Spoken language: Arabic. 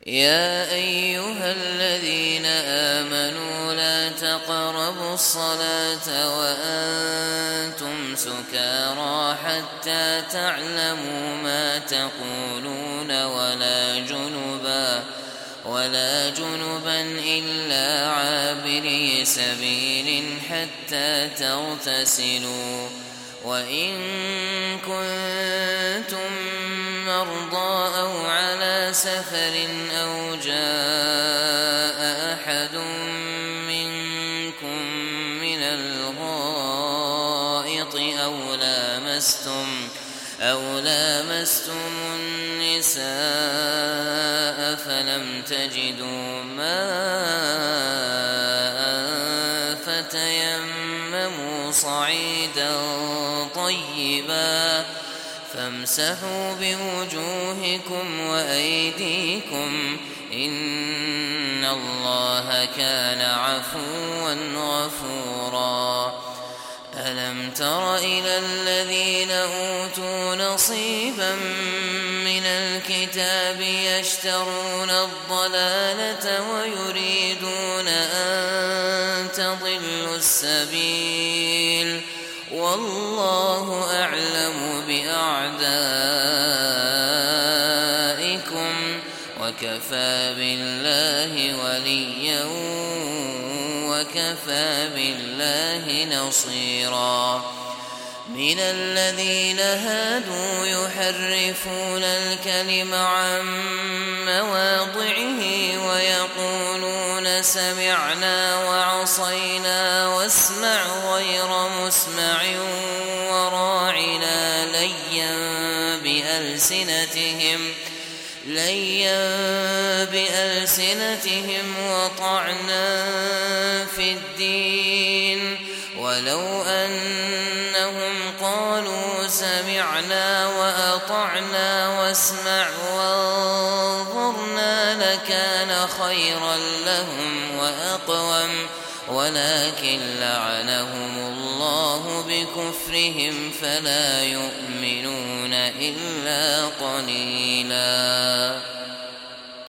يا أيها الذين آمنوا لا تقربوا الصلاة وأنتم سكارى حتى تعلموا ما تقولون ولا جنبا إلا عابري سبيل حتى تغتسلوا وإن كنتم مرضى أو على سفر أو جاء أحد منكم من الغائط أو لامستم النساء فلم تجدوا ماء فتيمموا صعيدا طيبا فامسحوا بوجوهكم وأيديكم إن الله كان عفوا غفورا ألم تر إلى الذين أوتوا نصيبا من الكتاب يشترون الضلالة ويريدون أن تضلوا السبيل والله أعلم بأعدائكم وكفى بالله وليا وكفى بالله نصيرا من الذين هادوا يحرفون الكلم عن مواضعه ويقولون سمعنا وعصينا واسمع غير مسمع وراعنا ليا بألسنتهم وطعنا في الدين ولو أنهم قالوا سمعنا وأطعنا واسمع وانظرنا لكان خيرا لهم وأقوم ولكن لعنهم الله بكفرهم فلا يؤمنون إلا قليلا